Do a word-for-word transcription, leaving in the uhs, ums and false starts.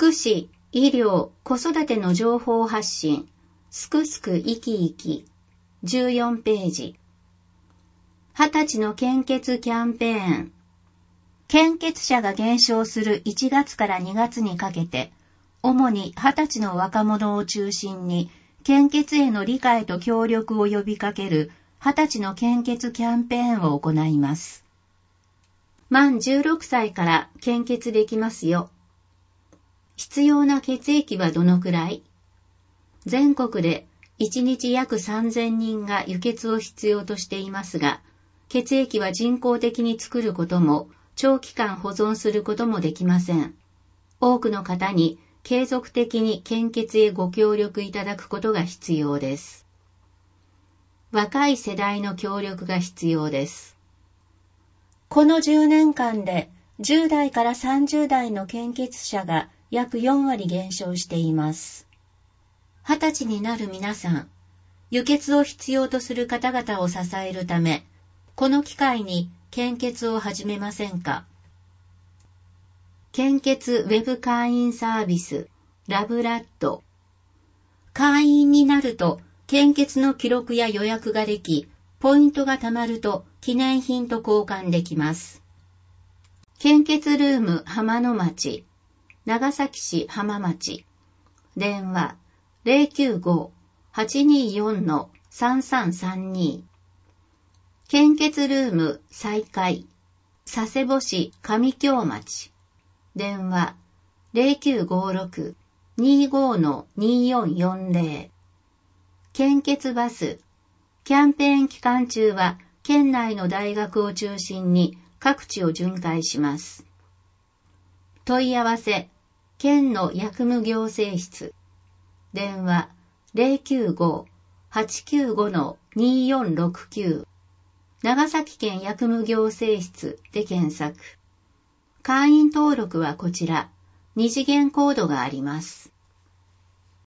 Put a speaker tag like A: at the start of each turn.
A: 福祉、医療、子育ての情報発信、すくすく生き生き、じゅうよんページ。はたちの献血キャンペーン。献血者が減少するいちがつからにがつにかけて、主にはたちの若者を中心に、献血への理解と協力を呼びかけるはたちの献血キャンペーンを行います。満じゅうろくさいから献血できますよ。必要な血液はどのくらい？全国でいちにち約さんぜんにんが輸血を必要としていますが、血液は人工的に作ることも長期間保存することもできません。多くの方に継続的に献血へご協力いただくことが必要です。若い世代の協力が必要です。このじゅうねんかんでじゅうだいからさんじゅうだいの献血者が約よんわり減少しています。はたちになる皆さん、輸血を必要とする方々を支えるため、この機会に献血を始めませんか？献血ウェブ会員サービス、ラブラッド。会員になると、献血の記録や予約ができ、ポイントが貯まると記念品と交換できます。献血ルーム浜野町、長崎市浜町。電話 ゼロきゅうご はちによん さんさんさんに。献血ルーム再開、佐世保市上京町。電話 ゼロきゅうごろく にご によんよんゼロ。献血バス。キャンペーン期間中は県内の大学を中心に各地を巡回します。問い合わせ、県の薬務行政室。電話 ゼロきゅうご はちきゅうご によんろくきゅう。長崎県薬務行政室で検索。会員登録はこちら、二次元コードがあります。